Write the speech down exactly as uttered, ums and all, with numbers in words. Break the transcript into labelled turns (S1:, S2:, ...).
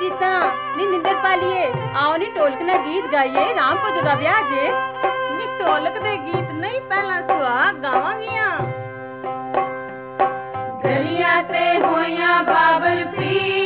S1: सीता नी निंदर पालिए आओ नी ढोलक ना गीत गाइए राम को दुरा ब्याह जे नी ढोलक दे गीत नहीं पहला सुहाग गावांगियां गलियां ते होया बाबल पी